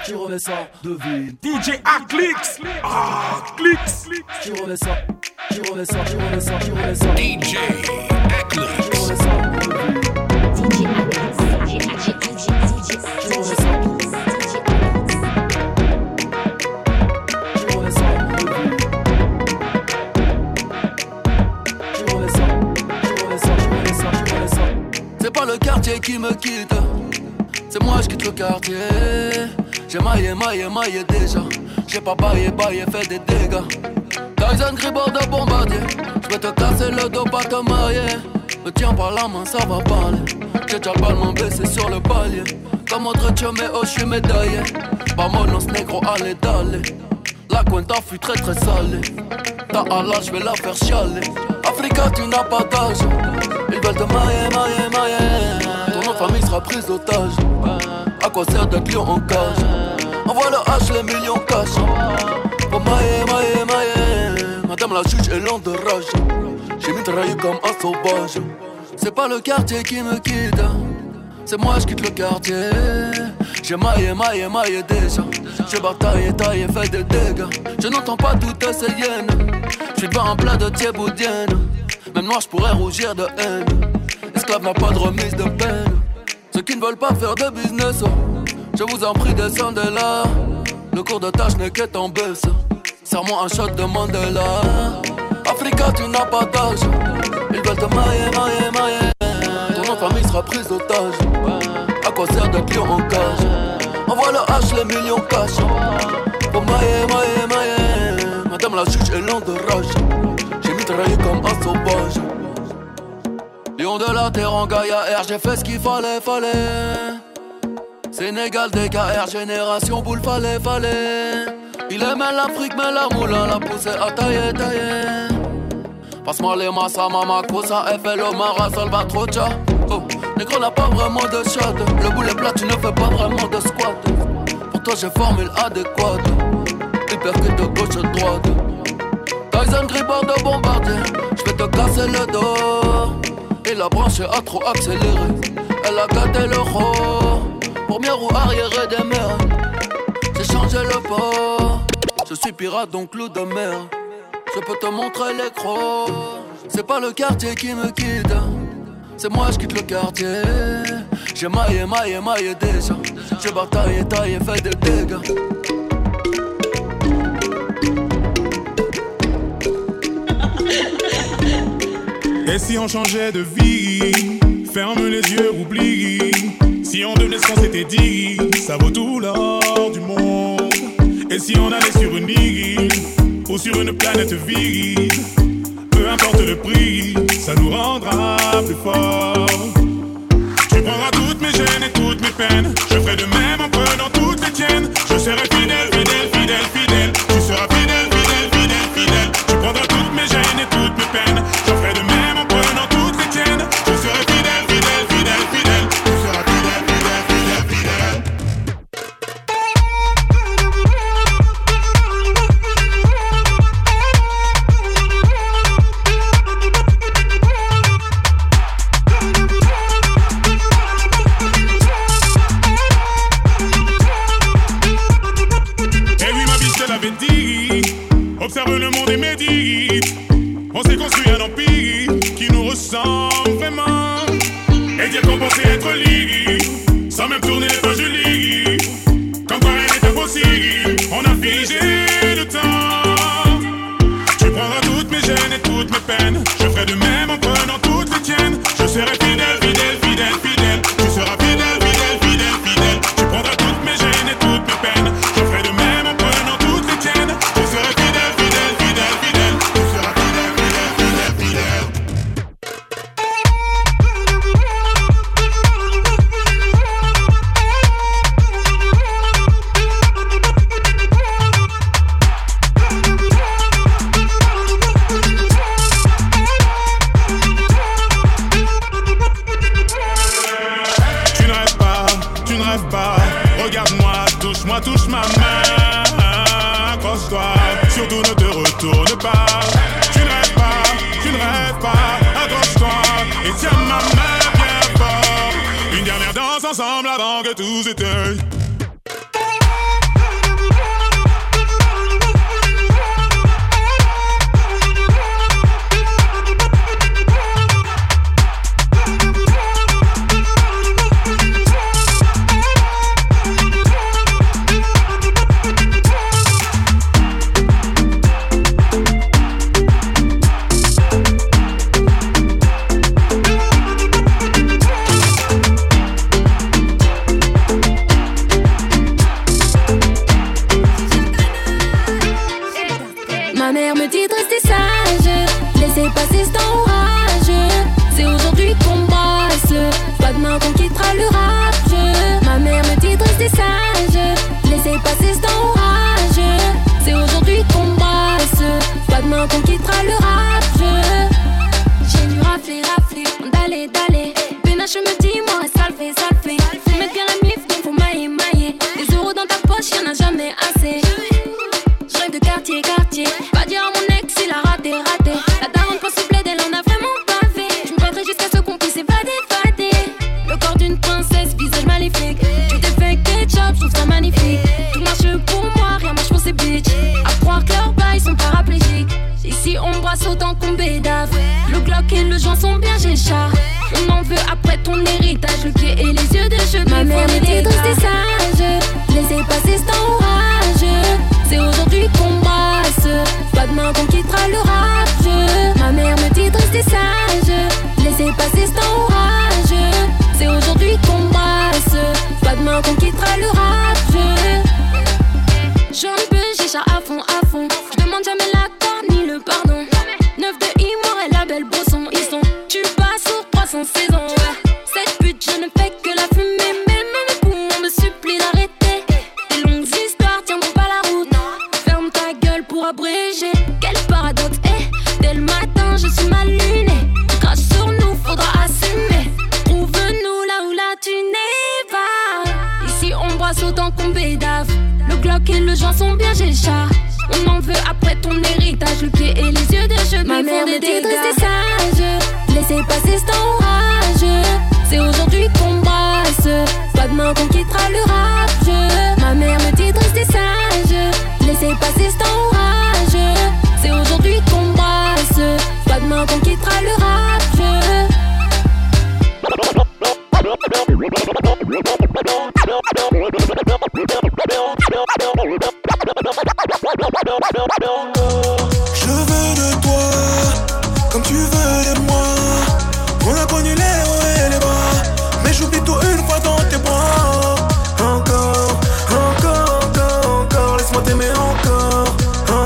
tu remets ça de vide. DJ Aclix, Aclix, tu remets ça, tu remets ça, tu remets ça, tu remets ça. DJ Aclix, tu remets ça de vide. DJ Aclix, Tu remets ça, tu remets ça de vide. Tu remets ça, tu remets ça, tu remets ça, tu remets ça. C'est pas le quartier qui me quitte, c'est moi je quitte le quartier. J'ai maillé déjà. J'ai pas baillé, fait des dégâts. Tyson Gribord de bombardier. J'vais te casser le dos, pas te marier. Me tiens par la main, ça va parler. J'ai déjà le ballon baissé sur le palier. Comme autre mais oh j'suis médaillé. Vamonos négro, allez d'aller. La cuenta fut très très salée. Ta Allah, j'vais la faire chialer. Africa, tu n'as pas d'âge. Ils veulent te mailler. Ton nom de famille sera prise d'otage. À quoi sert d'être lion en cage? Envoie le H, les millions cash. Pour mailler. Madame la juge est lente de rage. J'ai mitraillé comme un sauvage. C'est pas le quartier qui me quitte, c'est moi je quitte le quartier. J'ai maillé déjà. J'ai bataillé, taillé, fait des dégâts. Je n'entends pas toutes ces hyènes. J'suis devant un plat de thieboudienne. Même moi j'pourrais rougir de haine. Esclave n'a pas de remise de peine. Ceux qui ne veulent pas faire de business, je vous en prie descendez là. Le cours de tâche n'est qu'être en baisse. Serre-moi un shot de Mandela. Africa tu n'as pas d'âge. Ils veulent te mailler. Ton nom de famille sera prise d'otage. À quoi sert d'être lion en cage? Envoie le H, les millions cash. Pour mailler. Madame la juge est lente de rage. J'ai mitraillé comme un sauvage. Lion de la terre en Gaïa R, j'ai fait ce qu'il fallait. Sénégal, DKR, génération boule, fallait. Il aimait l'Afrique, mais la moulin l'a poussé à tailler. Passe-moi les massas, mama, cosa, FLO, Mara, Salvatrocha. Oh, négro n'a pas vraiment de shot. Le boulet plat, tu ne fais pas vraiment de squat. Pour toi, j'ai formule adéquate. Hypercute de gauche à droite. Tyson Gribord de bombardier. J'vais te casser le dos. Et la branche a trop accéléré. Elle a gâté le roi. Première roue arrière des mers. J'ai changé le port. Je suis pirate donc clou de mer. Je peux te montrer l'écran. C'est pas le quartier qui me quitte, c'est moi je quitte le quartier. J'ai maillé déjà. J'ai bataillé, taillé, fait des dégâts. Et si on changeait de vie? Ferme les yeux, oublie. Si on devenait ce qu'on s'était dit, ça vaut tout l'or du monde. Et si on allait sur une île ou sur une planète vide, peu importe le prix, ça nous rendra plus forts. Tu prendras toutes mes gênes et toutes mes peines. Je ferai de même en prenant toutes les tiennes. Je serai fidèle. Tu seras fidèle. Tu prendras toutes mes gênes et toutes mes peines. Je ferai de même en prenant toutes les tiennes. Je serai fidèle. Tu seras fidèle. Observe le monde et médite. On s'est construit un empire qui nous ressemble vraiment. Et dire qu'on pensait être libre, sans même tourner les pages du lit. Comme quoi rien n'est impossible, on a figé le temps. Tu prendras toutes mes gênes et toutes mes peines. Je ferai de même en prenant toutes les tiennes. Je serai fidèle. Tu seras fidèle. Tu prendras toutes mes gênes et toutes mes peines. Je ferai de même en prenant toutes les tiennes. Je serai fidèle. Touche ma main, accroche-toi, surtout ne te retourne pas. Tu ne rêves pas, accroche-toi et tiens ma main bien fort. Une dernière danse ensemble avant que tout s'éteigne. maléfique. Tu t'es fait ketchup, je trouve ça magnifique. Tout marche pour moi, rien marche pour ces bitches. À croire que leurs bails sont paraplégiques. Ici on brasse autant qu'on bédave. Le Glock et le joint sont bien géchats. On en veut après ton héritage. Le pied et les yeux de cheveux. Ma mère était douce et sage. Laissez passer cet orage. C'est aujourd'hui qu'on brasse. Pas demain qu'on quittera le rage. Ma mère me dit de rester sage. Laissez passer cet orage. C'est aujourd'hui qu'on brasse. Pas demain qu'on quittera le rage. J'suis un peu chicha à fond. J'demande jamais l'accord ni le pardon. 9 de Imoire et la belle Bosson. Ils sont tu passes sur 300 saisons. Cette pute je ne fais que la fumer. Mais mes poumons me supplient d'arrêter. Des longues histoires tiendront pas la route. Ferme ta gueule pour abréger. Quel paradoxe, dès le matin je suis mal lunée. Crache sur nous, faudra assumer. Trouve-nous là où la tu n'es pas. Ici on brasse autant qu'on bédave. Le Glock et le joint sont bien géchats. On en veut après ton héritage. Le pied et les yeux de cheveux. Ma mère me dit de rester sage. Laissez passer cet orage. C'est aujourd'hui qu'on brasse. Pas demain qu'on quittera le rage. Ma mère me dit de rester sage. Laissez passer cet orage. C'est aujourd'hui qu'on brasse. Pas demain qu'on quittera le rage. Je veux de toi, comme tu veux de moi. On a connu les hauts et les bas, mais j'oublie tout une fois dans tes bras. Encore, laisse-moi t'aimer encore.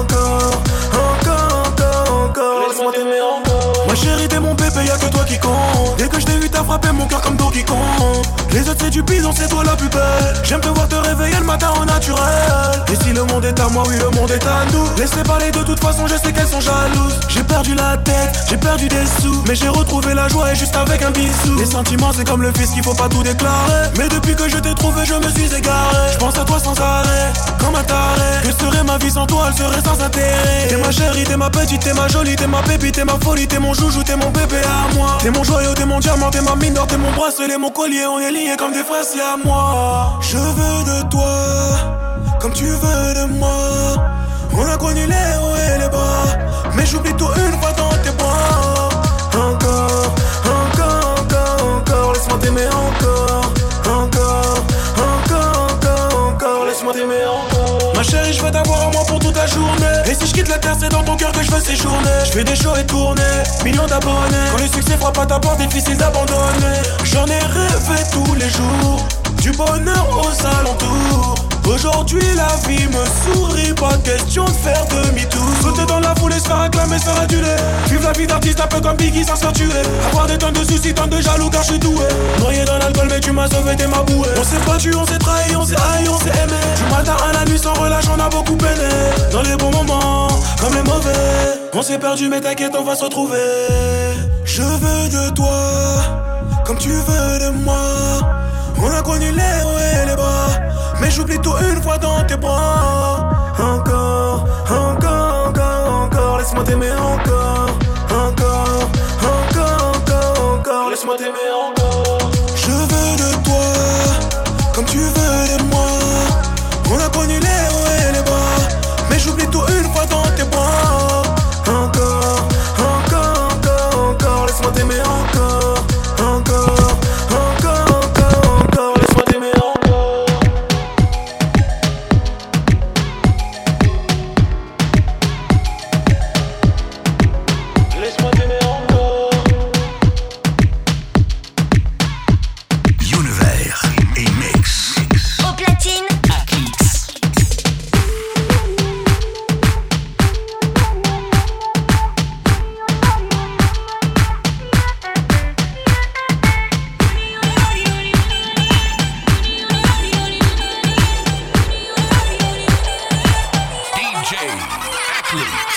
Encore, laisse-moi t'aimer encore. Ma chérie, t'es mon bébé, y'a que toi qui compte. Dès que je t'ai vu, t'as frappé mon cœur comme Donkey Kong. Les autres c'est du bidon, c'est toi la plus belle. J'aime te voir te réveiller le matin au naturel. Et si le monde est à moi, oui le monde est à nous. Laisse-les parler de toute façon, je sais qu'elles sont jalouses. J'ai perdu la tête, j'ai perdu des sous, mais j'ai retrouvé la joie et juste avec un bisou. Les sentiments c'est comme le fils qu'il faut pas tout déclarer. Mais depuis que je t'ai trouvé, je me suis égaré. Je pense à toi sans arrêt, comme un taré. Que serait ma vie sans toi, elle serait sans intérêt. T'es ma chérie, t'es ma petite, t'es ma jolie, t'es ma pépite, t'es ma folie, t'es mon joujou, t'es mon bébé à moi. T'es mon joyau, t'es mon diamant, t'es ma mine d'or, t'es mon bracelet, mon collier. On est liés comme des frères, c'est à moi. Je veux de toi, comme tu veux de moi. On a connu les hauts et les bas, mais j'oublie tout une fois dans tes bras. Encore, laisse-moi t'aimer encore. Encore, laisse-moi t'aimer encore. Ma chérie, je veux t'avoir à moi pour toute la journée. Et si je quitte la terre, c'est dans ton cœur que je veux séjourner. Je fais des shows et tournées, millions d'abonnés. Quand le succès frappe à ta porte, difficile d'abandonner. J'en ai rêvé tous les jours, du bonheur aux alentours. Aujourd'hui la vie me sourit, pas question de faire demi-tour. Sauter dans la foule et se faire acclamer, se faire aduler. Vivre la vie d'artiste un peu comme Biggie sans se faire tuer. Avoir des tonnes de soucis, tonnes de jaloux car je suis doué. Noyé dans l'alcool mais tu m'as sauvé, t'es ma bouée. On s'est battu, on s'est trahi, on s'est haï, on s'est aimé. Du matin à la nuit sans relâche, on a beaucoup peiné. Dans les bons moments, comme les mauvais. On s'est perdu mais t'inquiète, on va se retrouver. Je veux de toi, comme tu veux de moi. On a connu les hauts et les bas, mais j'oublie tout une fois dans tes bras. Encore, laisse-moi t'aimer encore. Encore, laisse-moi t'aimer encore. Je veux de toi, comme tu veux de moi. On a connu les hauts et les bas, mais j'oublie tout une fois dans tes bras. Encore, laisse-moi t'aimer encore. Laisse-moi t'aimer encore. Laisse-moi t'aimer encore. Univers et Mix. Au platine, DJ Athletes.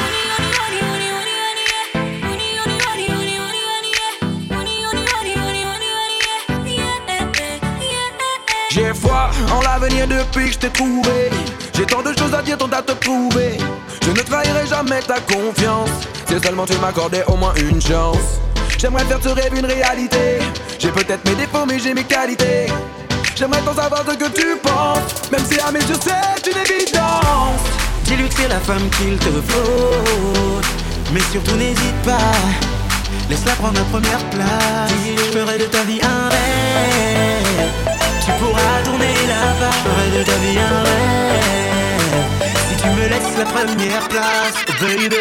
J'ai foi en l'avenir depuis que je t'ai trouvé. J'ai tant de choses à dire, tant à te prouver. Je ne trahirai jamais ta confiance. Si seulement tu m'accordais au moins une chance. J'aimerais faire ce rêve une réalité. J'ai peut-être mes défauts mais j'ai mes qualités. J'aimerais t'en savoir ce que tu penses, même si à mes yeux c'est une évidence. Dis-lui que c'est la femme qu'il te faut, mais surtout n'hésite pas, laisse-la prendre la première place. Je ferai de ta vie un rêve, tu pourras tourner là-bas. Je ferai de ta vie un rêve, si tu me laisses la première place, oh baby.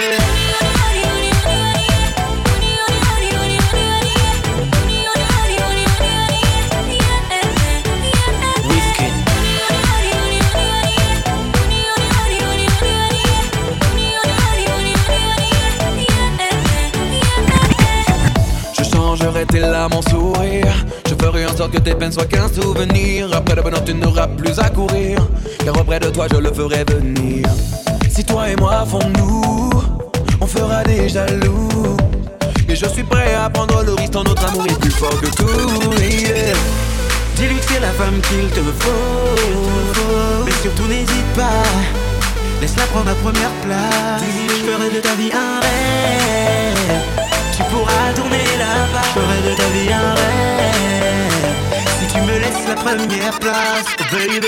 J'aurai tes larmes en sourire. Je ferai en sorte que tes peines soient qu'un souvenir. Après le bonheur tu n'auras plus à courir, car auprès de toi je le ferai venir. Si toi et moi font-nous, on fera des jaloux. Et je suis prêt à prendre le risque, tant notre amour est plus fort que tout, yeah. Dis-lui que c'est la femme qu'il te faut, mais surtout n'hésite pas, laisse-la prendre la première place. Je ferai de ta vie un rêve, tu pourras tourner là-bas. Je ferai de ta vie un rêve, si tu me laisses la première place, oh baby.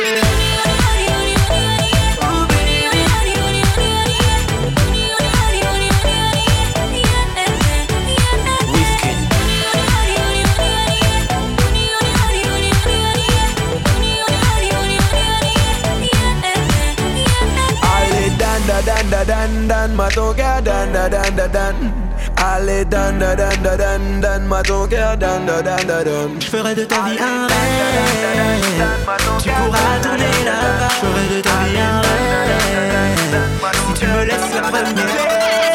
Dan, ma ton cœur, dan. Allez, dan, ma ton cœur, dan. Je ferai de ta vie un rêve, tu pourras tourner là-bas. Je ferai de ta vie un rêve, si tu me laisses la première.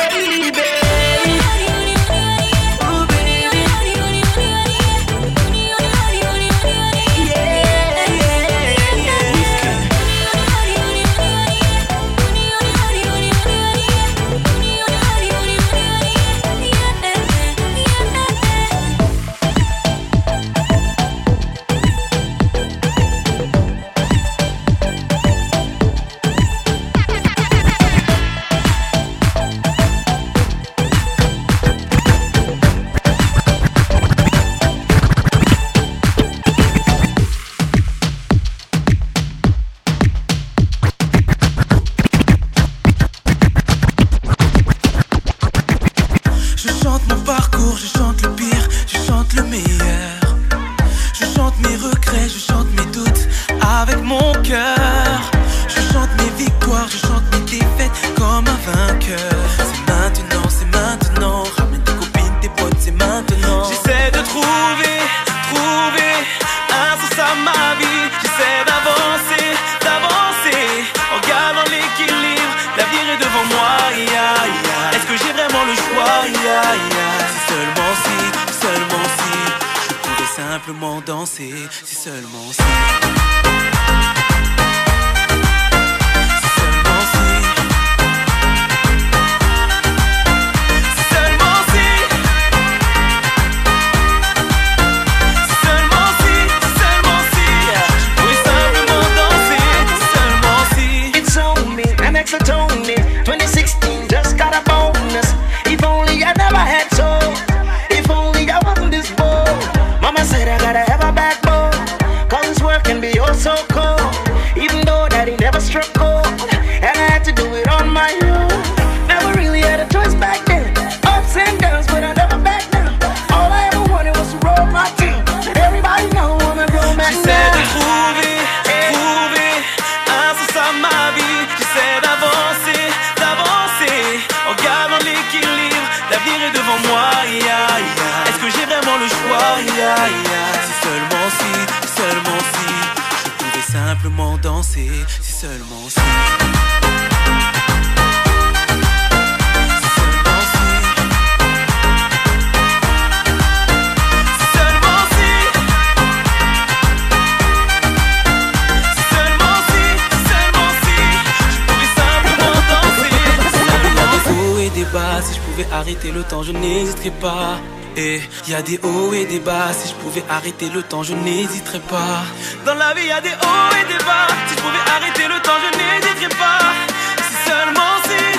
Arrêter le temps, je n'hésiterai pas. Et y a des hauts et des bas. Si je pouvais arrêter le temps, je n'hésiterais pas. Dans la vie y a des hauts et des bas. Si je pouvais arrêter le temps, je n'hésiterais pas. Si seulement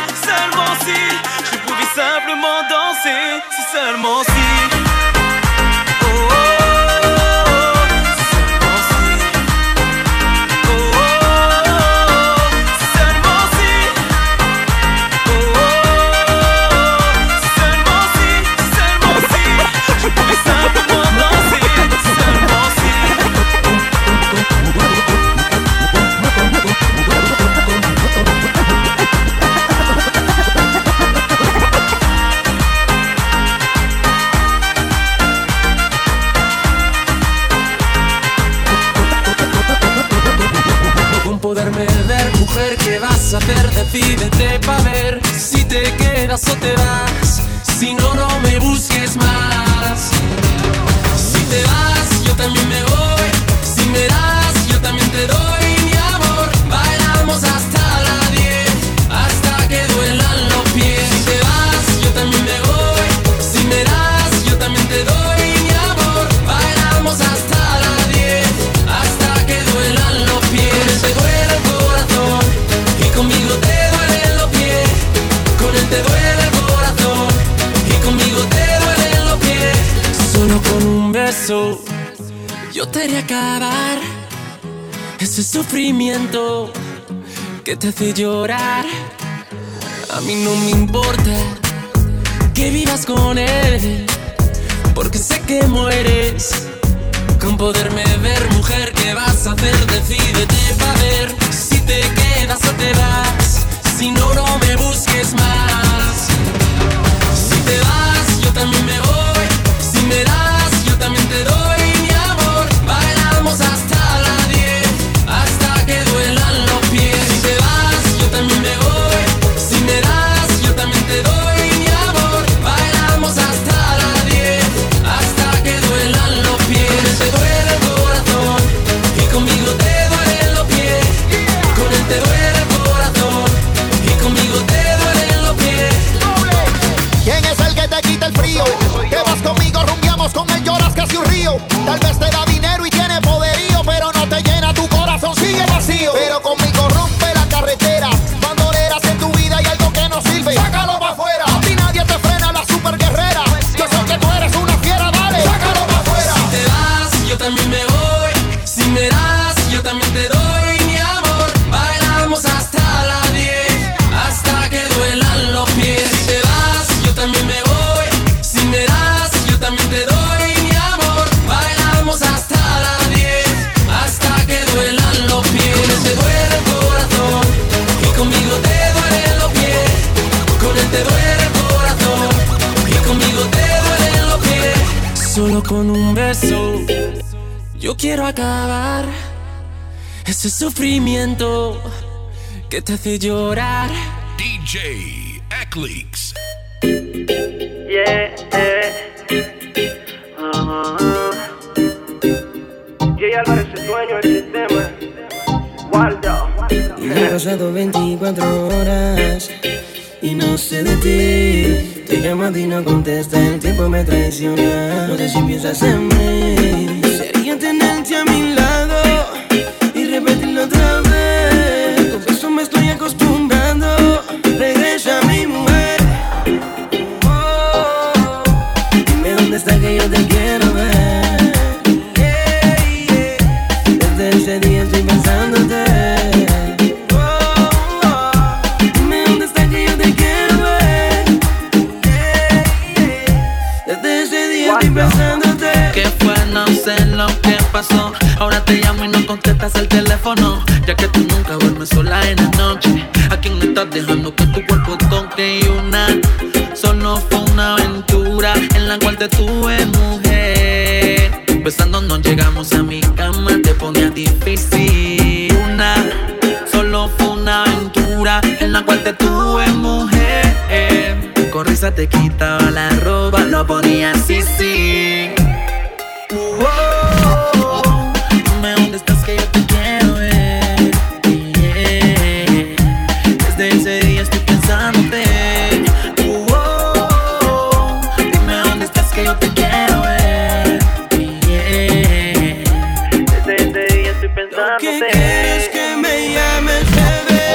si je pouvais simplement danser. Si seulement si. Oh, oh, oh, oh. Si seulement si. vas a hacer? Decídete pa' ver si te quedas o te vas. Si no, no me busques más. Si te vas, yo también me voy. Si me das, yo también te doy mi amor. Bailamos hasta las 10, hasta que duelan los pies. Si te vas, yo también me voy. Si me das, yo también te doy mi amor. Bailamos hasta las 10, hasta que duelan los pies. Con él te duele el corazón y conmigo te duelen los pies. Con él te duele el corazón y conmigo te duelen los pies. Solo con un beso yo te haré acabar ese sufrimiento que te hace llorar. A mí no me importa que vivas con él, porque sé que mueres con poderme ver. Mujer, ¿qué vas a hacer? Decídete pa' ver si te quedas o te vas. Si no, no me busques más. Si te vas, yo también me voy. Si me das, yo también te doy mi amor. Bailamos hasta las 10, hasta que duelan los pies. Si te vas, yo también me voy. Si me das, yo también te doy mi amor. Bailamos hasta las 10, hasta que duelan los pies. Te duele el corazón y conmigo te duelen los pies. Con él te duele el corazón y conmigo te duelen los pies. ¿Quién es el que te quita el frío? Te vas conmigo, rumbiamos, con él lloras casi un río. Tal vez te da dinero y tiene poderío, pero no te llena, tu corazón sigue vacío. Pero conmigo rompe la carretera. Bandoleras en tu vida y algo que no sirve, sácalo pa' afuera. A ti nadie te frena, la super guerrera. Yo sé que tú eres una fiera, dale, sácalo pa' afuera. Si te vas, yo también me voy. Si me das, yo también te doy mi amor. Bailamos hasta las 10, hasta que duelan los pies. Si te vas, yo también me voy. Si me das, yo también te doy mi amor. Bailamos hasta las 10, hasta que duelan los pies. Con él te duele el corazón y conmigo te duelen los pies. Con él te duele el corazón y conmigo te duelen los pies. Solo con un beso yo quiero acabar ese sufrimiento que te hace llorar. DJ Eclix. Yeah, Jay Álvarez es dueño del sistema. Waldo. Y han pasado 24 horas y no sé de ti. Te llamo y no contesta, el tiempo me traiciona. No sé si piensas en mí. Sería tenerte a mi lado y repetirlo otra vez. Con eso me estoy acostumbrando. Regresa mi mujer. Dime dónde está que yo te quiero ver. Desde ese día estoy pensándote. Dime dónde está que yo te quiero ver. Desde ese día estoy pensándote. ¿Qué fue? No sé lo que pasó. Ahora te llamo y no contestas el teléfono, ya que tú nunca duermes sola en la noche. ¿A quién estás dejando que tu cuerpo toque? Y solo fue una aventura en la cual te tuve mujer. Besándonos llegamos a mi cama, te ponía difícil. Solo fue una aventura en la cual te tuve mujer. Con risa te quitaba la ropa, lo ponía así, sí. Dime dónde estás que yo te quiero ver. Desde ese día estoy pensándote. Dime dónde estás que yo te quiero ver. Desde ese día estoy pensándote. ¿Qué quieres que me llames, bebé?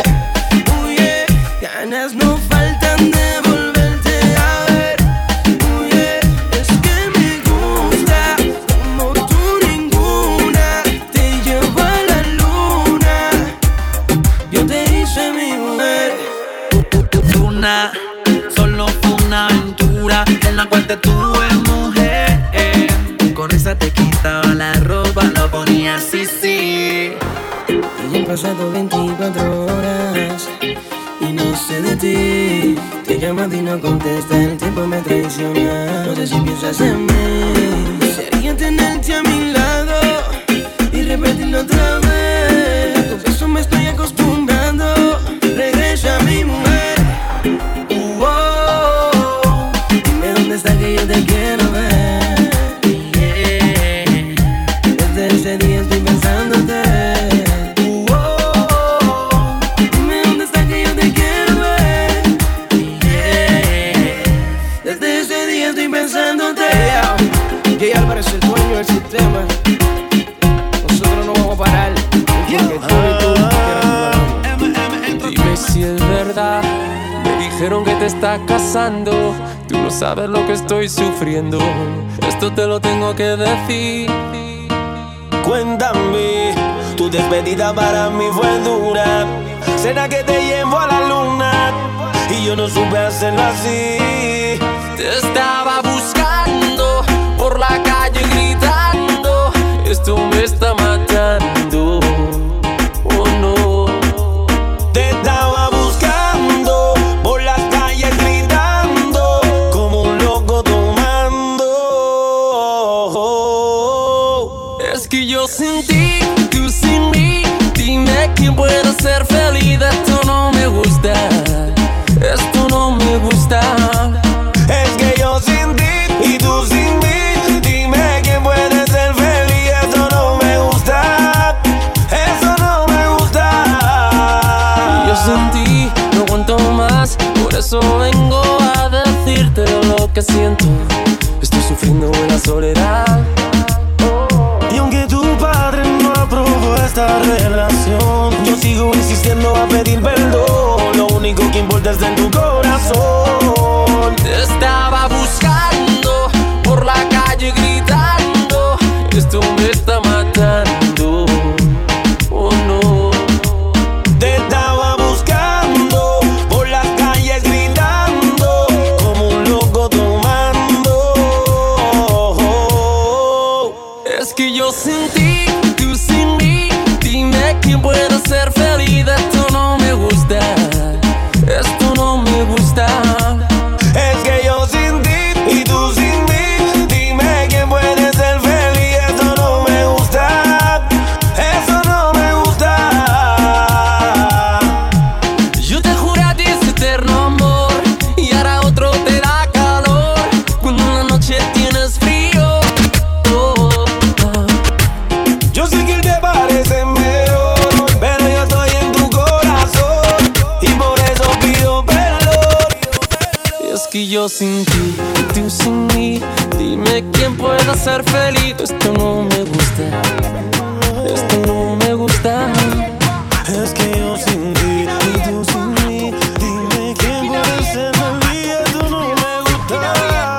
Ganas no faltan de volverte a ver. Es que me gusta como tú ninguna. Te llevo a la luna. Yo te hice mi mujer. Solo fue una aventura en la cual te tuve mujer. Con risa te quitaba la ropa, lo ponía así, sí. Y han pasado 24 horas y no sé de ti. Te llamo y no contesta, el tiempo me traiciona. No sé si piensas en mí. Sería tenerte a mi lado y repetirlo otra vez. Con eso me estoy acostumbrando. día estoy pensándote. Dime dónde está que yo te quiero ver. Desde ese día estoy pensándote. Jay Álvarez, el dueño del sistema. Nosotros no vamos a parar. Porque tú y tú quieres. Dime si es verdad. Me dijeron que te estás casando. Tú no sabes lo que estoy sufriendo. Esto te lo tengo que decir. Cuéntame, tu despedida para mí fue dura. ¿Será que te llevo a la luna? Y yo no supe hacerlo así. Te estaba buscando por la calle gritando. Esto me está matando. Oh no. Te estaba buscando por las calles gritando como un loco tomando. Es que yo sin ti, tú sin mí. Dime quién puede ser feliz. Esto no me gusta. Esto no me gusta. Es que yo sin ti y tú sin mí. Dime quién puede ser feliz. Eso no me gusta. Eso no me gusta. Yo sin ti no aguanto más. Por eso vengo a decirte lo que siento. Estoy sufriendo en la soledad. Y aunque tu padre no aprobó esta relación, yo sigo insistiendo a pedir perdón. Lo único que importa es en tu corazón. Te estaba buscando por la calle gritando. Esto me está matando. Oh no. Te estaba buscando por las calles gritando como un loco tomando. Es que yo sin ti, tú sin mí. Dime quién puede ser feliz. Esto no me gusta. Esto no me gusta. Es que yo sin ti y tú sin mí. Dime quién puede ser feliz. Eso no me gusta. Eso no me gusta. Yo te juré a ti ese eterno amor y ahora otro te da calor cuando en la noche tienes frío. Yo sé que él te parece mejor, pero yo estoy en tu corazón y por eso pido perdón. Es que yo sin ti y tú sin mí. Dime quién puede ser feliz. Esto no me gusta. Esto no me gusta. Es que yo sin ti y tú sin mí. Dime quién puede ser feliz. Esto no me gusta.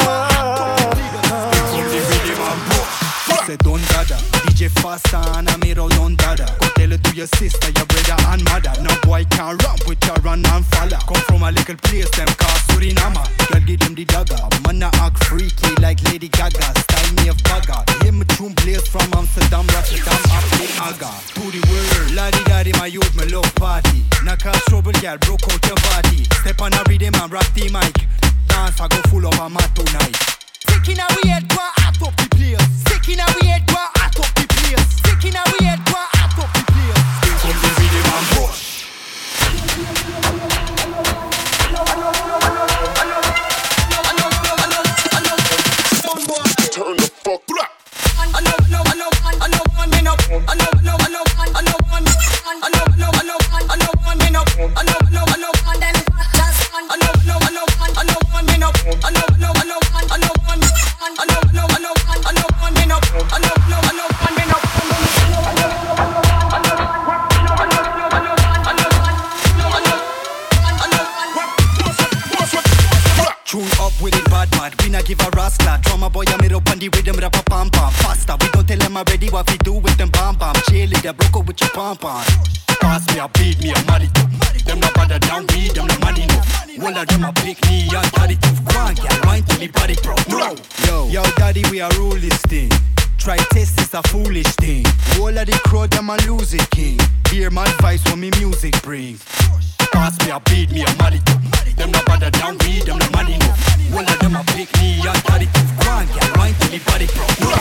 Say don't dada, DJ faster and I'm here don't dada. Go tell it to your sister, your brother and mother. No boy can run with your run and follow. Come from a little place, them call Suriname. Girl give them the dagger, man a act freaky like Lady Gaga. Style me of bagger, hear me tune place from Amsterdam, Rotterdam, Africa, Aga. To the world, laddie daddy, my youth, my love party. Knock out trouble, girl, broke out your body. Step on a rhythm and rock the mic. Dance, I go full of a mat tonight. Sticking our head, go out of the place. Sticking our head, go out of the place. Sticking our head, go out of the place. Come the rhythm and push. Turn the fuck up. Tune up with it bad. We not give a rascal. Drama boy, I'm up on the rhythm, rap a pam pam. Faster, we don't tell them already what we do with them bam bam. Chilly, they broke up with your pam pam. Pass me a beat, me a money too. Them not bother down, we them no money no. One of them a pick me and daddy too. Go on, girl, wine till the body broke. No, yo, daddy, we a rule this thing. Try test is a foolish thing. All of the crowd, them a lose it, king. Hear my advice when me music brings. Pass me a beat, me a money too. Them not bother down, we them no money no. One of them a pick me and daddy too. Go on, girl, wine till the body broke. No.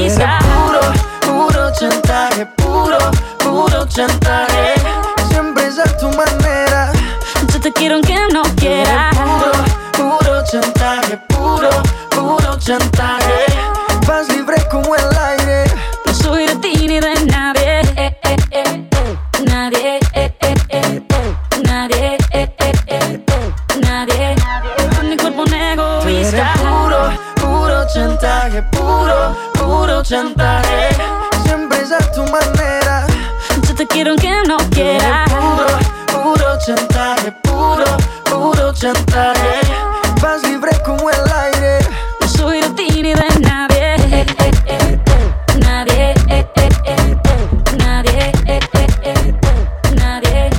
vista. Puro chantaje, puro chantaje. Siempre es a tu manera. Yo te quiero aunque no quiera. Puro chantaje, puro chantaje. Vas libre como el aire. No soy de ti ni de nadie. Nadie. Nadie. Nadie. Con mi cuerpo un egoísta. Puro chantaje, puro chantaje. Siempre es a tu manera. Yo te quiero aunque no quiera. Puro chantaje, puro chantaje. Vas libre como el aire. No soy de ti ni de nadie. Nadie. Nadie. Nadie.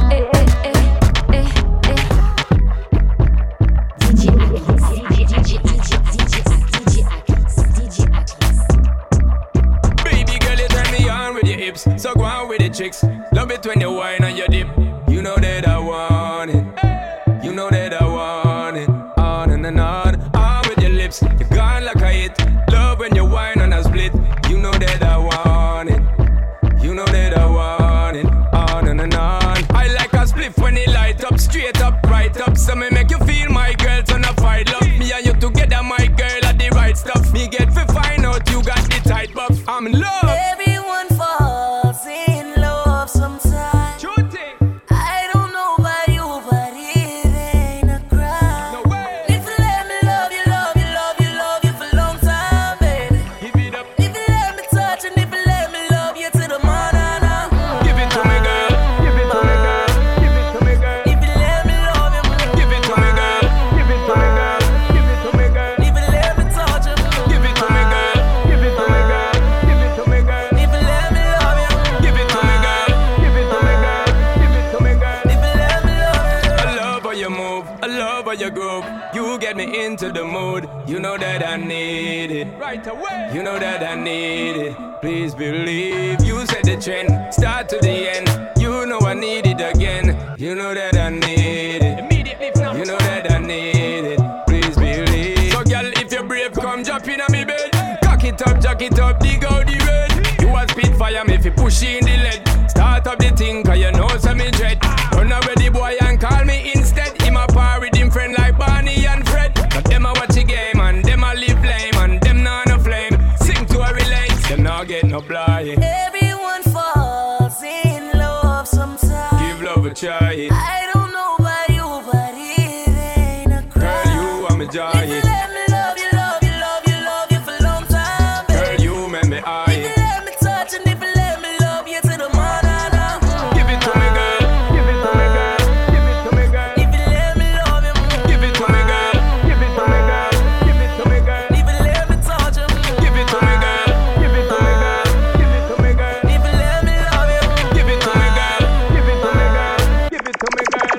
Baby girl, you turn me on with your hips. So go on with the tricks. Love it when you whine and you dip. You know that I want it. You know that I want it. On and on with your lips. You're gone like a hit. Love when you whine and I split. You know that I want it. You know that I want it. On and on. I like a spliff when it light up, straight up, right up. So me make you feel my girl, turn a fight love. Me and you together, my girl, are the right stuff. Me get to find out you got the tight buff. I'm in love. Everyone falls in love sometimes. True thing. I don't know about you, but it ain't a crime. No way. If you let me love you, love you, love you, love you for a long time, baby. Give it up. If you let me touch and if you let me love you to the morning, Give it to me, girl. Give it to me, girl. Give it to me, girl. if you let me love you, Give it to me, girl. Give it to me, girl. Give it to me, girl. if you let me touch you, Give it to me, girl. Give it to me, girl. Give it to me, girl. if you let me love you, Give it to me, girl. Give it to me, girl. Give it to me, girl. if you let me love you. I love how you move. I love how you groove. You get me into the mood. You know that I need it. Right away. You know that I need it. Please believe. You set the trend. Start to the end. You know I need it again. You know that I need it. Immediately now. You know that I need it. Please believe. So girl, if you're brave, come jump in on me bed. Cock it up, jack it up, dig out the red. You a spit fire me if you push in the lead. Start up the thing, cause you know some me dread. Run away the boy and call me instead. Him a par with him friend like Barney and Fred. But them a watch the game and them a live lame and them not no flame. Sing to a relate, them not get no blind. Everyone falls in love sometimes. Give love a try. I don't know about you, but it ain't a crime. Girl, you are my If joy. you let me love you, love you, love you, love you for a long time, baby. Girl, you make me If high. you let me touch and if you let me love you to the morning, Give it to me, girl. Give it to me, girl. Give it to me, girl. if you let me love you, Give it to me, girl. Give it to me, girl. Give it to me, girl. if you let me touch you, Give it to me, girl. Give it to me, girl. Give it to me, girl. if you let me love you, Give it to me, girl. Give it to me, girl. Give it to me, girl.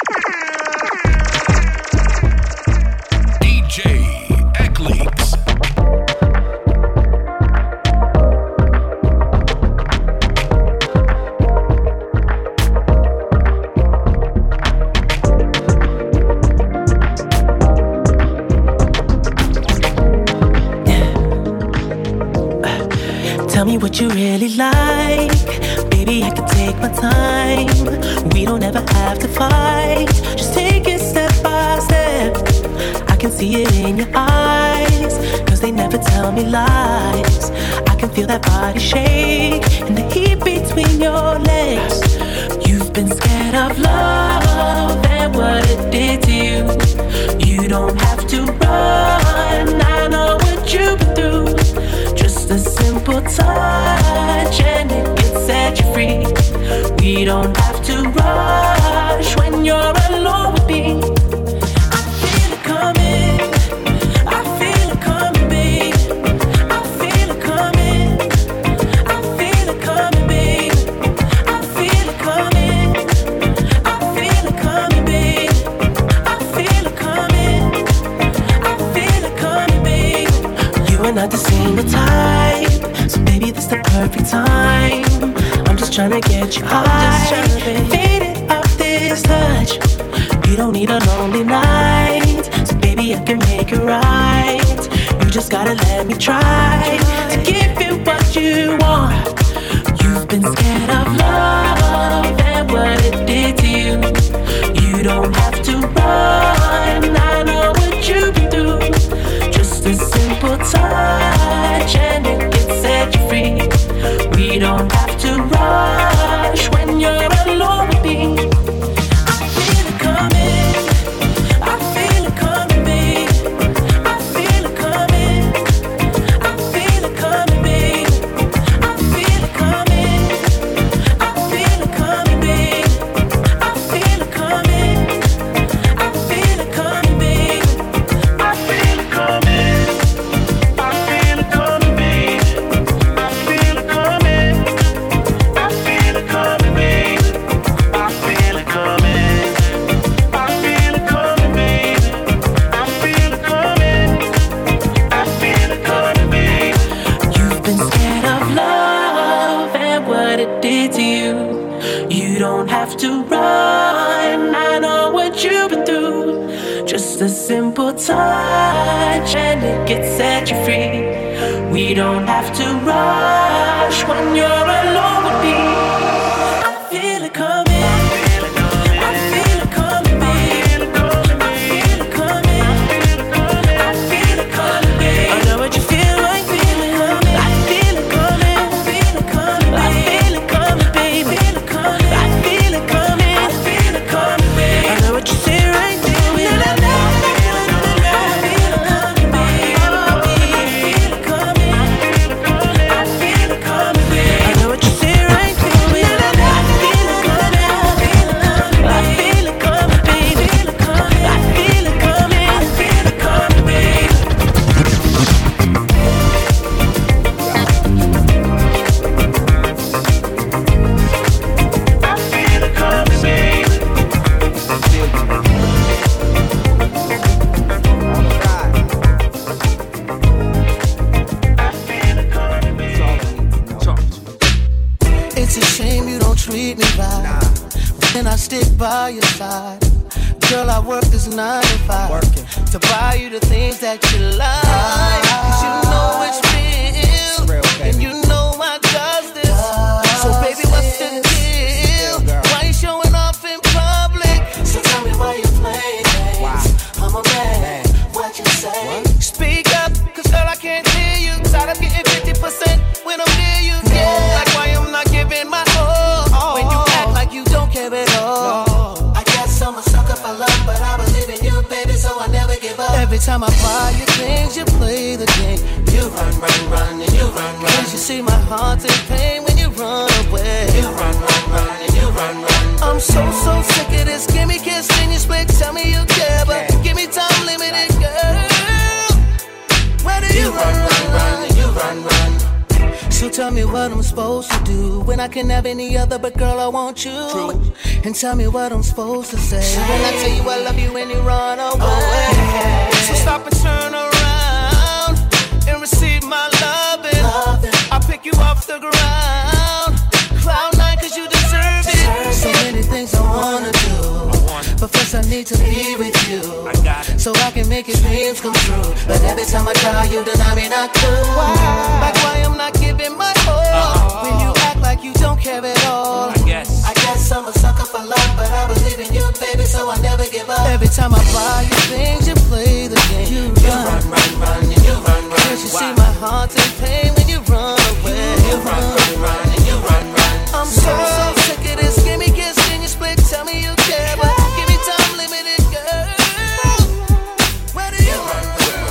DJ Ecleaks. Tell me what you really like. Baby, I can take my time. We don't ever have to fight. Just take it step by step. I can see it in your eyes, cause they never tell me lies. I can feel that body shake and the heat between your legs. You've been scared of love and what it did to you. You don't have to run, I know what you've been through. Just a simple touch and it can set you free. We don't have to rush when you're alone with me. I feel it coming, I feel it coming, babe. I feel it coming, I feel it coming, babe. I feel it coming, I feel it coming, babe. I feel it coming, I feel it coming, babe. You are not the single type, so baby, this the perfect time. I'm just tryna get you high, faded off this touch. You don't need a lonely night, so baby, I can make it right. You just gotta let me try to give you don't have to run. I know what you've been through. Just a simple touch and it can set you free. We don't have to rush when you're alone with me. I feel it coming. By your side, girl, I work this 9 to 5 to buy you the things that you like. 'Cause you know it's real, and you know I does this. So baby, what's the deal? Why you showing off in public? So tell me why you playing games. I'm a man, what you say? Speak up, 'cause girl, I can't hear you. Tired of getting 50% when I'm near you. Yeah, like why I'm not giving my all when you act like you don't care at all. I'm a sucker for love, but I believe in you, baby, so I never give up. Every time I buy you things, you play the game. You run, run, run, and you run, run. Can't you see my heart's in pain when you run away? You run, run, run, and you run, run. I'm so sick of this. Give me kiss, then you split. Tell me you care, but give me time limited, girl. Where do you run, run, run, and you run, run. So tell me what I'm supposed to do when I can have any other, but girl, I want you. True. And tell me what I'm supposed to say when I tell you I love you when you run away. So stop and turn around and receive my loving. I'll pick you off the ground. Cloud 9 'cause you deserve it. So many things I wanna do, but first I need to be with you, so I can make your dreams come true. But every time I try, you deny me not good. Like why I'm not giving my all when you act like you don't care at all. I guess I'm a sucker for love, but I believe in you, baby, so I never give up. Every time I buy you things, you play the game. You run, run, run, and you run, run. Can't you see my heart's in pain when you run away? You run, run, run, and you run, run. I'm so sick of this. Give me kiss, then you split. Tell me you care, but give me time limited, girl. Where do you run?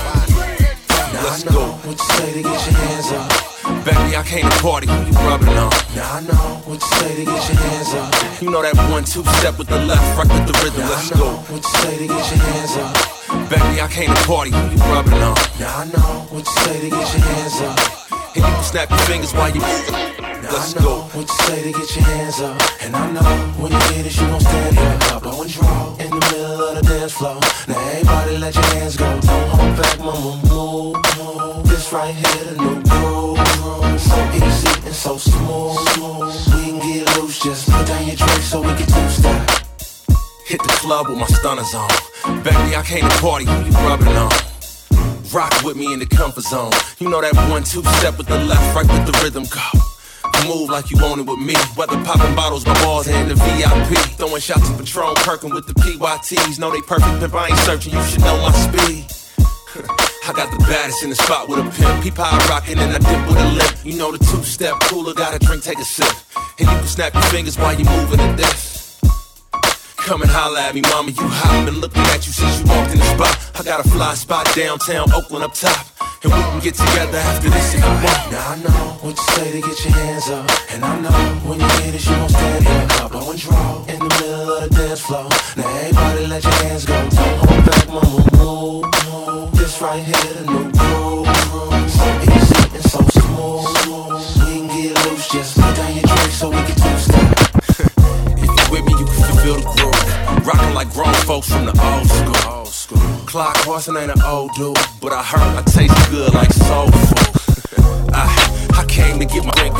Let's go. What you say to get your hands up? Baby, I came to party, who you rubbing on? Now I know what you say to get your hands up. You know that 1-2 step with the left, right with the rhythm. Let's go. What you say to get your hands up? Baby, I came to party, who you rubbing on? Now I know what you say to get your hands up. And you can snap your fingers while you move. Let's go. What you say to get your hands up? And I know when you get it, you gon' stand back up. Blow and draw in the middle of the dance floor. Now everybody let your hands go. Don't hold back, mama, move, move. This right here, the new groove. So easy and so smooth. We can get loose, just put down your drink so we can two-step. Hit the club with my stunners on. Baby, I came to party, who you rubbing on? Rock with me in the comfort zone. You know that 1-2 step with the left, right with the rhythm go. Move like you want it with me. Whether popping bottles, my balls in the VIP. Throwing shots of Patron, perking with the PYTs. Know they perfect, pimp, I ain't searching, you should know my speed. I got the baddest in the spot with a pimp. Peep high rockin' and I dip with a lip. You know the two-step cooler, got a drink, take a sip. And you can snap your fingers while you moving to this. Come and holla at me, mama, you hot. Been looking at you since you walked in the spot. I got a fly spot downtown, Oakland up top. And we can get together after this if you want. Now I know what you say to get your hands up. And I know when you get it, you gon' stand back up. Blow and draw in the middle of the dance floor. Now everybody let your hands go. Don't hold back, mama, move, move. This right here, the new groove. So easy and so smooth. We can get loose, just put down your drink so we can two-step. If you with me, you can feel the groove. Rockin' like grown folks from the old school. Clock Horson ain't an old dude, but I heard I taste good like soul food. I came to get my drink on, blow the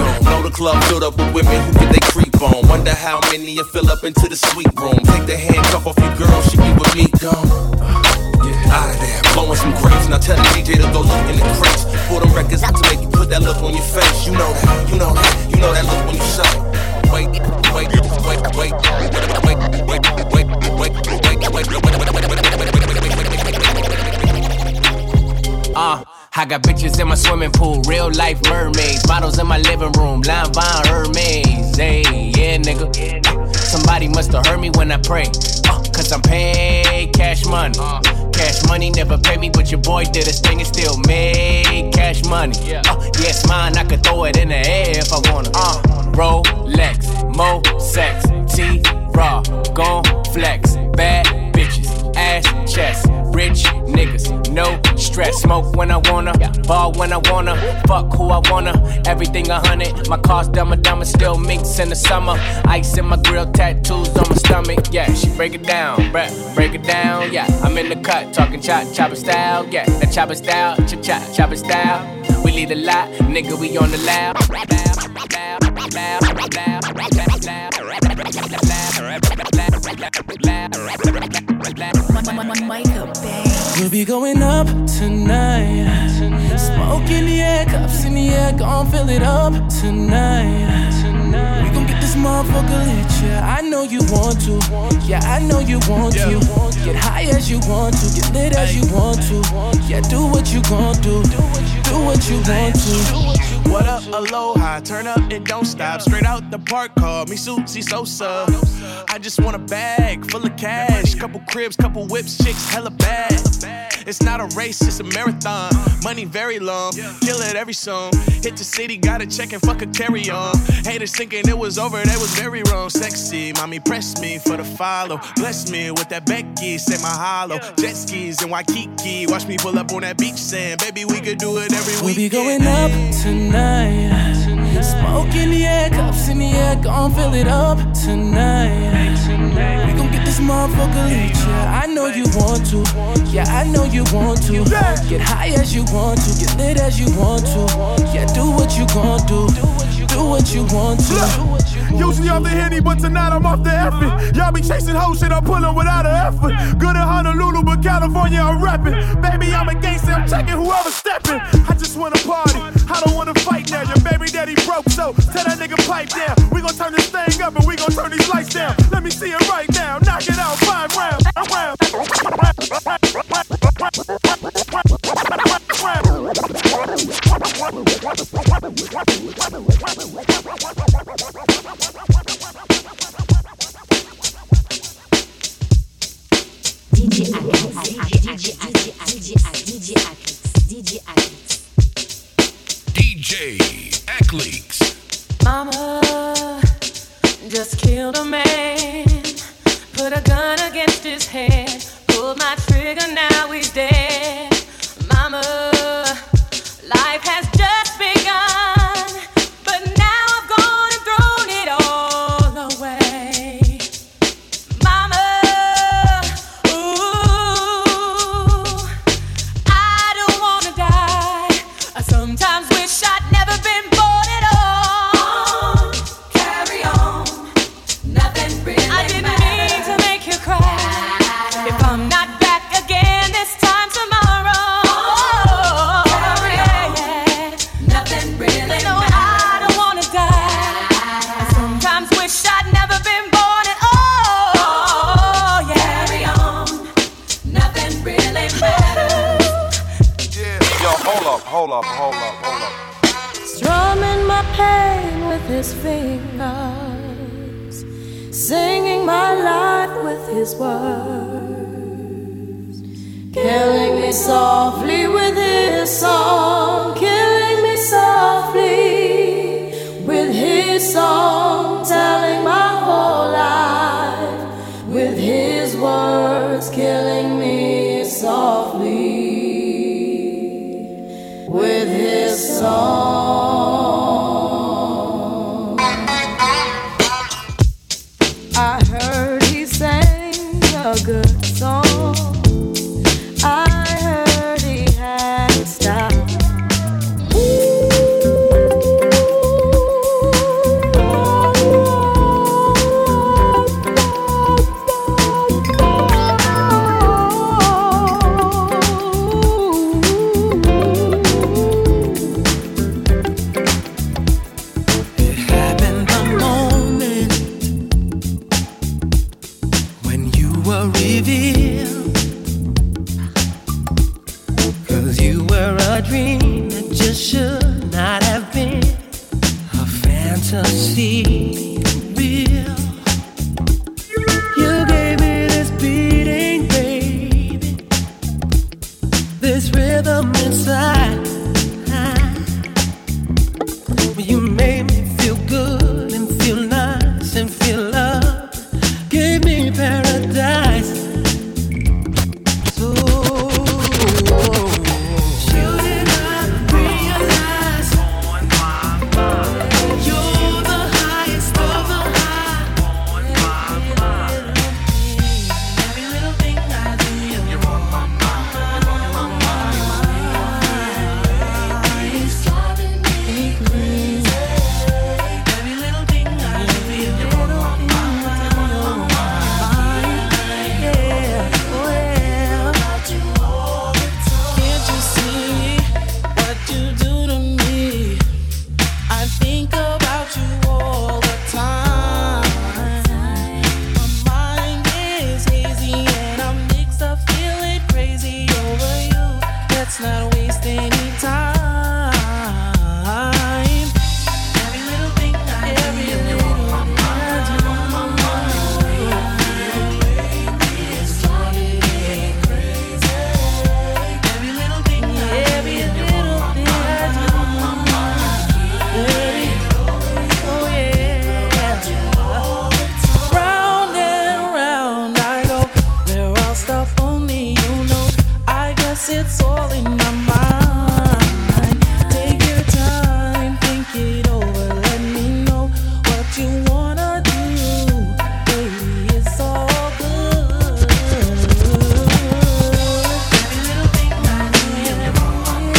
a club filled up with women who get they creep on. Wonder how many you fill up into the suite room. Take the handcuff off your girl, she be with me, gone. Out of there, blowing some grapes. Now tell the DJ to go look in the crates. Pull them records out to make you put that look on your face. You know that, you know that, you know that look when you say, wait, wait, wait, wait, wait, wait, wait, wait, wait, I got bitches in my swimming pool, real life mermaids, models in my living room, Line Von Hermes. Hey, yeah, nigga. Somebody must have heard me when I pray. Cause I'm paid cash money. Cash money never paid me, but your boy did his thing and still made cash money. Yes, mine, I could throw it in the air if I wanna. Rolex, Mo sex, T-Raw, gon' flex, bad bitches, ass chest, rich niggas, no stress. Smoke when I wanna, ball when I wanna, fuck who I wanna, everything 100. My car's dumb, still minks in the summer. Ice in my grill, tattoos on my stomach. Yeah, she break it down, bruh, break it down. Yeah, I'm in the cut, talking chopper style. Yeah, that chopper style, chopper style. We lead a lot, nigga, we on the loud. We'll be going up tonight. Smoke in the air, cups in the air, gon' fill it up tonight. We gon' get this motherfucker lit, yeah. I know you want to, yeah, I know you want to. Get high as you want to, get lit as you want to. Yeah, do what you gon' do, do what you want to. What up, aloha, turn up and don't stop. Straight out the park, call me Susie Sosa. I just want a bag full of cash. Couple cribs, couple whips, chicks hella bad. It's not a race, it's a marathon. Money very long, kill it every song. Hit the city, got a check and fuck a carry on. Haters thinking it was over, they was very wrong. Sexy, mommy press me for the follow. Bless me with that Becky, say my hollow. Jet skis in Waikiki, watch me pull up on that beach sand. Baby, we could do it every weekend. We'll be going up tonight. Smoke in the air, cups in the air, gon' fill it up tonight. We gon' get this motherfucker lit, yeah. I know you want to, yeah, I know you want to. Get high as you want to, get lit as you want to. Yeah, do what you gon' do, do what you want to. Usually off the Henny, but tonight I'm off the effing. Y'all be chasing hoes, shit, I'm pulling without an effort. Good in Honolulu, but California, I'm rapping. Baby, I'm a gangster, I'm checking whoever's stepping. I just wanna party, I don't wanna fight now. Your baby daddy broke, so tell that nigga pipe down. We gon' turn this thing up and we gon' turn these lights down. Let me see it right now, knock it out, 5 rounds. DJ Akleeks. Mama just killed a man, put a gun against his head, pulled my trigger, now he's dead. Mama, life has just begun, but now I've gone and thrown it all away. Mama, ooh, I don't wanna die. I sometimes wish I'd never been born at all. Carry on, nothing really I didn't mean to make you cry. If I'm not back again this time tomorrow, carry on, nothing really no, I don't wanna die. I sometimes wish I'd never been born at all. Carry on, nothing really matters. Yo, hold up. Strumming my pain with his fingers, singing my life with his words, killing me softly with his song, killing me softly with his song, telling my whole life with his words, killing me softly with his song. I heard he sang a good song. I heard he had style. to see real. You gave me this beating, baby, this rhythm inside. You made me feel good and feel nice and feel love. Gave me paradise. So you did not realize you're the highest of the high. Every little thing I do, you're on my mind. It's driving me crazy. Every little thing I do, you're on my mind. Yeah, well, can't you see what you do to me? I think about you all the time. My mind is hazy and I'm mixed up, feeling crazy over you. Let's not waste any time. Every little thing I do, every little thing I do, it's driving me crazy. Every little thing I do, every little thing I do, baby. Oh yeah. Round and round I go, where I'll stop only you know. I guess it's all in my mind. Take your time, think it over, let me know what you wanna do. Baby, it's all good. Every little thing I do, every little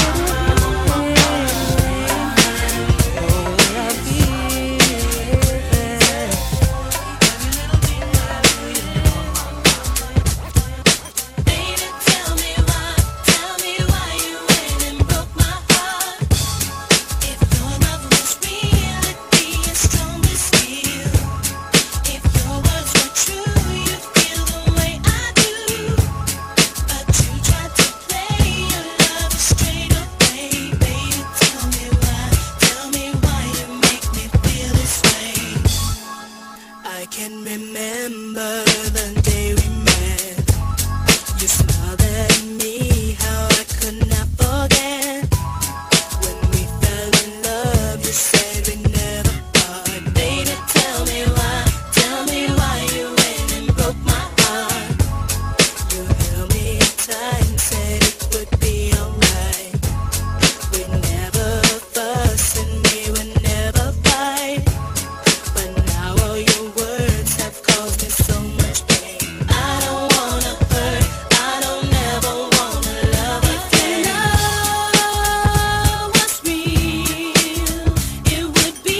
I can remember the day we met. You smiled at me, how I could not forget. When we fell in love, you said we never part. Baby, tell me why you went and broke my heart. You held me tight and said it would be alright. We'd never fuss and we would never fight. But now all your words have caused me so much pain. I don't wanna hurt, I don't ever wanna love again. Love was real, it would be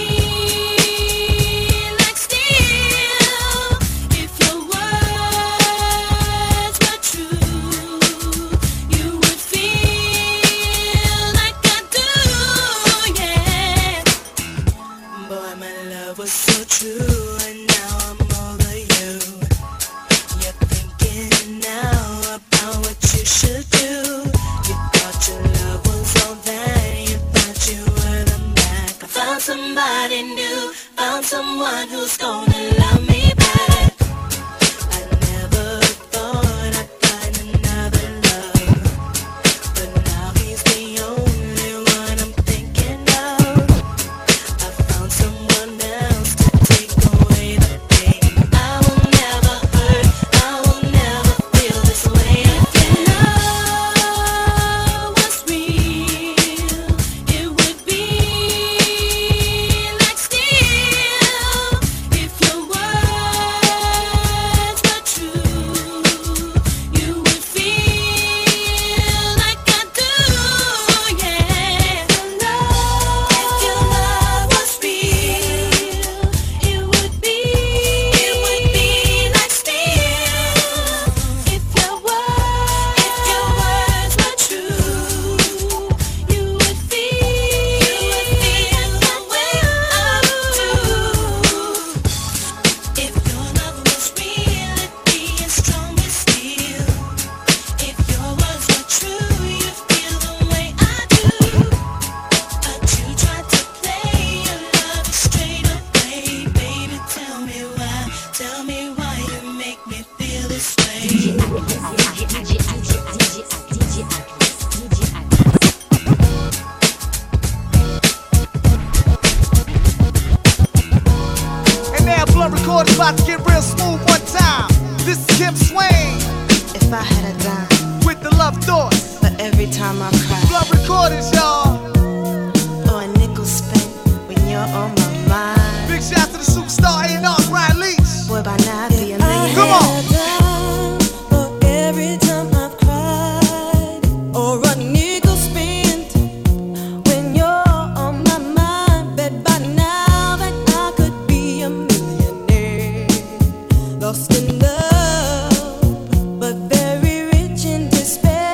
like steel. If your words were true, you would feel like I do, yeah. Boy, my love was so true, and now I'm over you. You're thinking now about what you should do. You thought your love was all that, you thought you were the man. I found somebody new, found someone who's gonna love me back. I never thought I'd find another love, but now he's the only one I'm thinking of. I found someone else to take away the pain. I will never hurt, I will never feel this way again. Love was real, it would be like steel. If your words Shorty about to get real smooth one time. This is Kim Swain. If I had a dime with the love thoughts, but every time I cry, Blood Recordings, y'all. Or a nickel spent when you're on my mind. Big shout to the superstar A&R, Brian Leach. Boy, by now I'd be a millionaire. Come on. For every time I've cried, or a nickel spent when you're on my mind. Bet by now that I could be a millionaire. Lost in love, but very rich in despair.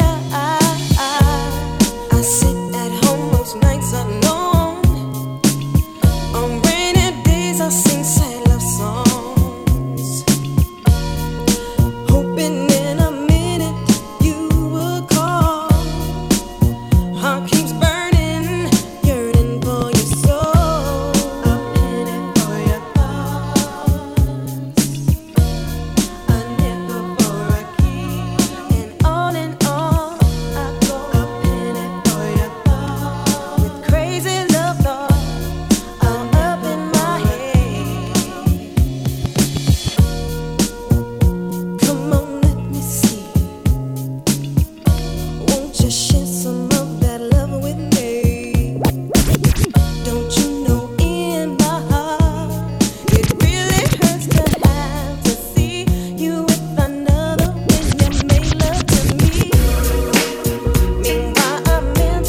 I sit at home most nights alone. On rainy days I sing sad love songs, hoping in a minute you will call. Heart keeps burning, yearning for your soul. I'm headed for your thoughts, a nickel for a key, and on I go. I'm headed for your thoughts, with crazy love thoughts all up in my head. Come on, let me see. Won't you share some of that love with me? Don't you know in my heart it really hurts to have to see you with another when you make love to me. Meanwhile, I'm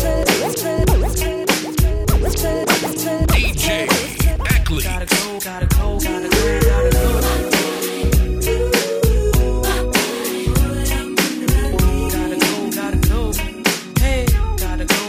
DJ Ackley. gotta go. Hey, gotta go.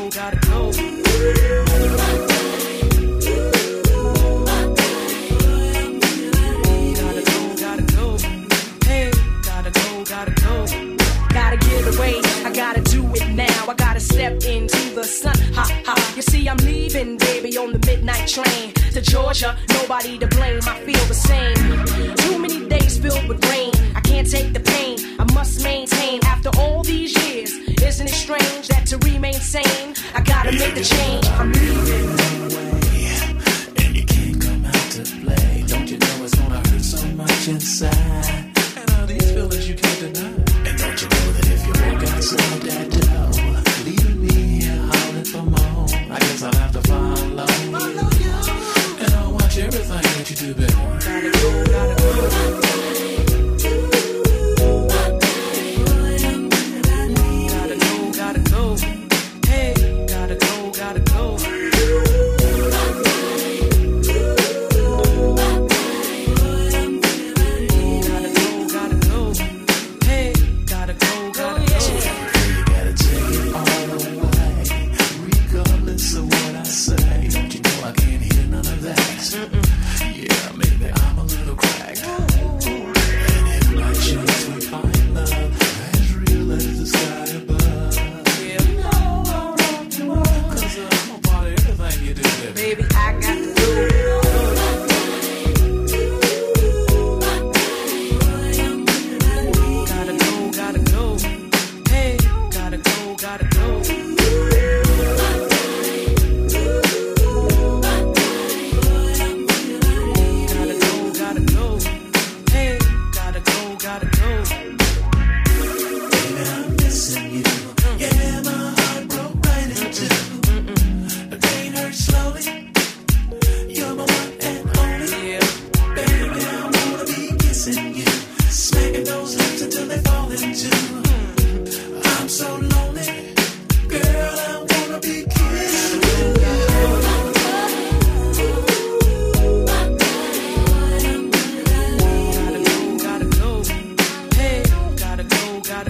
Hey, gotta go. Gotta get away, I gotta do it now. I gotta step into the sun. Ha ha. You see, I'm leaving, baby, on the midnight train to Georgia. Nobody to blame, I feel the same. Too many days filled with rain. I can't take the pain, I must maintain. After all these years, isn't it strange that to remain sane, I gotta make the change. I'm leaving. And you can't come out to play. Don't you know it's gonna hurt so much inside? And all these feelings you can't deny. And don't you know that if you work out some of that dough, leaving me here howling for more, I guess I'll have to follow you. And I'll watch everything that you do, baby. Gotta go. Hey, gotta go. Hey, gotta go. So you gotta take it all away, regardless of what I say. Don't you know I can't hear none of that? Yeah, maybe I'm a little cracked. And if by chance we find love as real as the sky above, cause I'm a part of everything you do, baby. Baby, I got to do it. Gotta go. Hey, gotta go. Gotta go. Hey, gotta go. Baby, I'm missing you. Yeah, my heart broke right in two. The pain hurts slowly. You're my one and only. Baby, I wanna be kissing you, smacking those lips until they fall into. I'm so lonely, girl. I wanna be kissing you. Gotta go. Hey, gotta go.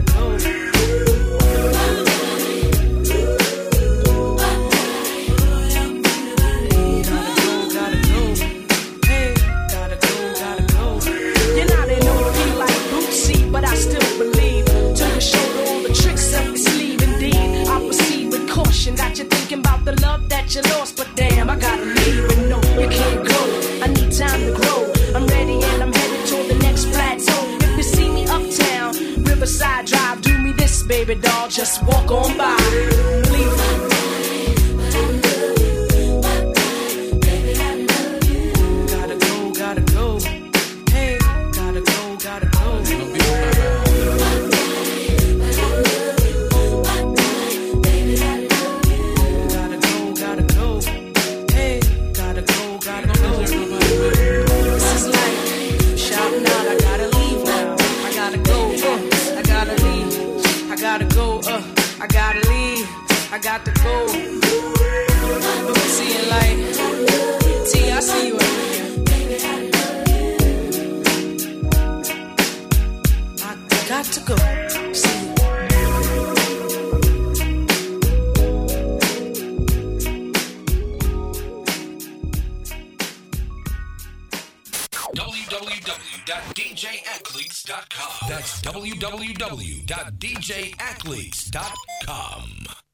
Hey, gotta go. You're not an OP like Bootsy, but I still believe. Till you showed all the tricks up your sleeve. Indeed, I proceed with caution. Got you thinking about the love that you lost, but damn, I gotta leave. And no, you can't go. I need time to grow. I'm ready and I'm headed toward the next plateau. If you see me uptown, Riverside Drive, do me this, baby doll, just walk on by. Leave. Gotta go. I got to go. Lucy and Light. T, I see you over here. I got to go. See you. www.djathletes.com. That's www.djathletes.com.